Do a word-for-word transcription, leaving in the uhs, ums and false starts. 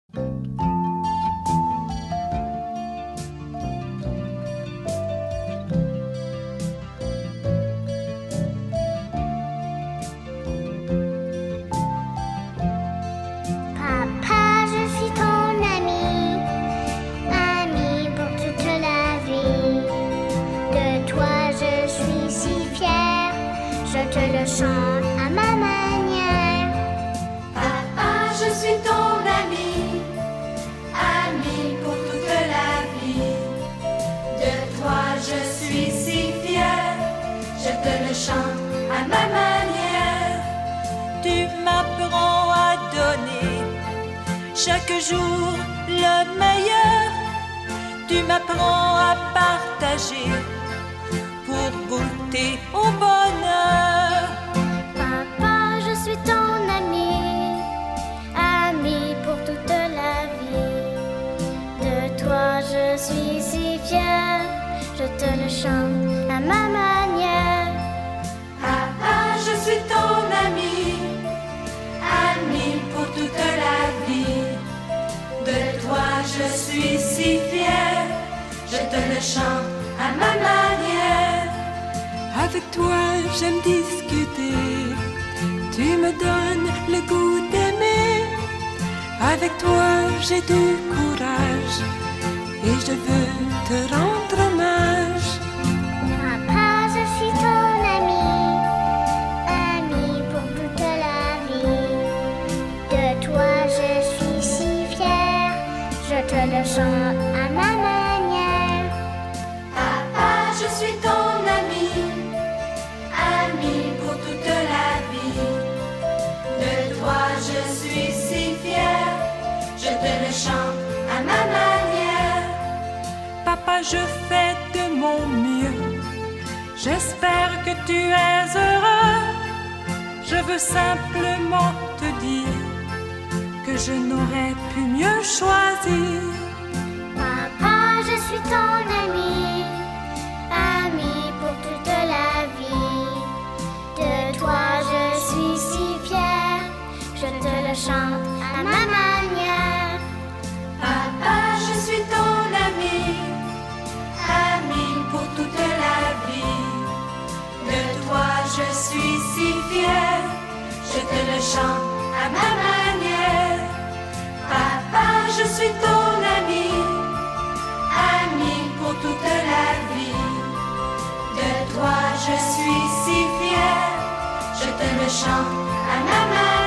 Chante à ma manière. Papa, je suis ton ami, ami pour toute la vie. De toi je suis si fière, je te le chante à ma manière. Tu m'apprends à donner chaque jour le meilleur. Tu m'apprends à partager pour goûter au bonheur. Papa, je suis ton ami, ami pour toute la vie. De toi je suis si fière, je te le chante à ma manière. Papa, je suis ton ami, ami pour toute la vie. De toi je suis si fière, je te le chante à ma manière. Avec toi j'aime discuter, tu me donnes le goût d'aimer. Avec toi j'ai du courage et je veux te rendre hommage. Papa, je suis ton ami, ami pour toute la vie. De toi je suis si fière, je te le chante à ma manière. Papa, je suis ton ami, ami pour toute la vie. De toi je suis si fière, je te le chante à ma manière. Papa, je fais de mon mieux, j'espère que tu es heureux. Je veux simplement te dire que je n'aurais pu mieux choisir. Papa, je suis ton ami, ami pour toute la vie. De toi je suis si fière, je te le chante à ma manière. Papa, je suis ton ami, ami pour toute la vie. De toi je suis si fière, je te le chante à ma manière. Papa, je suis ton ami, ami pour toute la vie. De toi je suis si fière, je te le chante à ma manière.